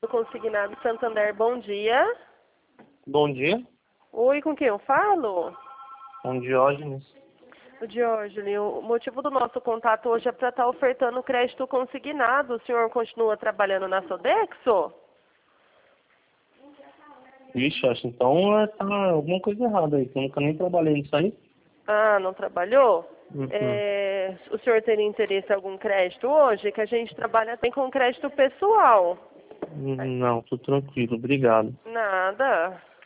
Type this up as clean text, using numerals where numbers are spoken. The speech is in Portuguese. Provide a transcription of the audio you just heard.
Consignado Santander, bom dia. Bom dia, Oi, com quem eu falo? com Diógenes. O Diógenes, o motivo do nosso contato hoje é para estar ofertando crédito consignado. O senhor continua trabalhando na Sodexo? Vixe, acho então tá alguma coisa errada aí, que eu nunca nem trabalhei nisso aí. Ah, não trabalhou? Uhum. O senhor teria interesse em algum crédito hoje? Que a gente trabalha até com crédito pessoal. Não, tô tranquilo, obrigado. Nada.